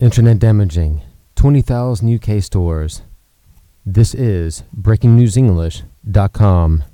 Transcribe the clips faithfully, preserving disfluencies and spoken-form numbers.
Internet damaging twenty thousand U K stores. This is breaking news english dot com.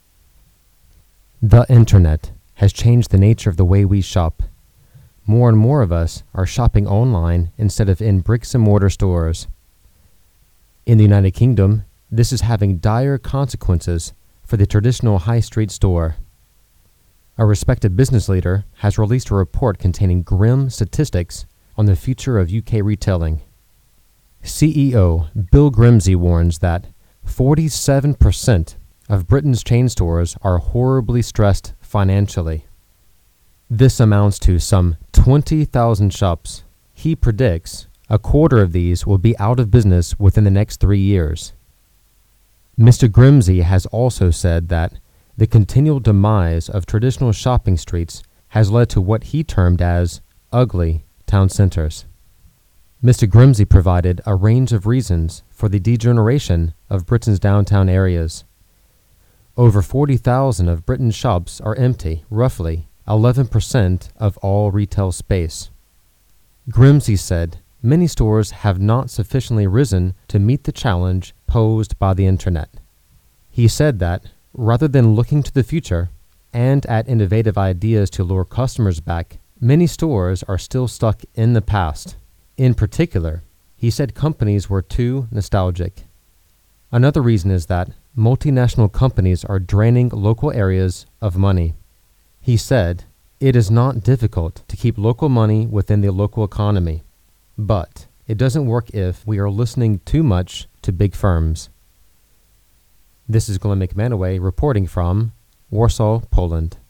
The internet has changed the nature of the way we shop. More and more of us are shopping online instead of in bricks and mortar stores. In the United Kingdom, this is having dire consequences for the traditional high street store. A respected business leader has released a report containing grim statistics on the future of U K retailing. C E O Bill Grimsey warns that forty-seven percent of Britain's chain stores are horribly stressed financially. This amounts to some twenty thousand shops. He predicts a quarter of these will be out of business within the next three years. Mister Grimsey has also said that the continual demise of traditional shopping streets has led to what he termed as ugly town centers. Mister Grimsey provided a range of reasons for the degeneration of Britain's downtown areas. Over forty thousand of Britain's shops are empty, roughly eleven percent of all retail space. Grimsey said many stores have not sufficiently risen to meet the challenge posed by the internet. He said that, rather than looking to the future and at innovative ideas to lure customers back, many stores are still stuck in the past. In particular, he said companies were too nostalgic. Another reason is that multinational companies are draining local areas of money. He said, "It is not difficult to keep local money within the local economy, but it doesn't work if we are listening too much to big firms." This is Glenn McManaway reporting from Warsaw, Poland.